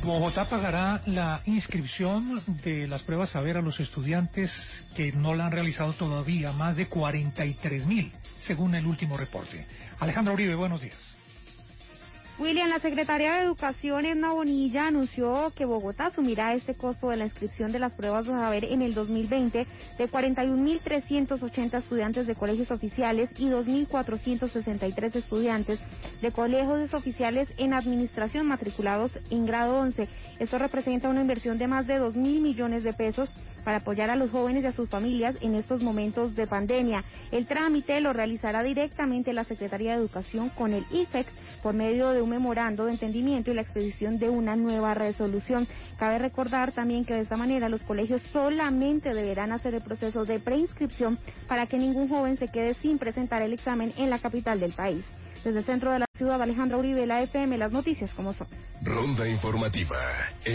Bogotá pagará la inscripción de las pruebas saber a los estudiantes que no la han realizado todavía, más de 43.000, según el último reporte. Alejandra Uribe, buenos días. William, la Secretaría de Educación, Edna Bonilla, anunció que Bogotá asumirá este costo de la inscripción de las pruebas de saber en el 2020 de 41.380 estudiantes de colegios oficiales y 2.463 estudiantes de colegios oficiales en administración matriculados en grado 11. Esto representa una inversión de más de 2.000 millones de pesos para apoyar a los jóvenes y a sus familias en estos momentos de pandemia. El trámite lo realizará directamente la Secretaría de Educación con el IFEX por medio de un memorando de entendimiento y la expedición de una nueva resolución. Cabe recordar también que de esta manera los colegios solamente deberán hacer el proceso de preinscripción para que ningún joven se quede sin presentar el examen en la capital del país. Desde el centro de la ciudad, Alejandra Uribe, la FM, las noticias como son. Ronda informativa.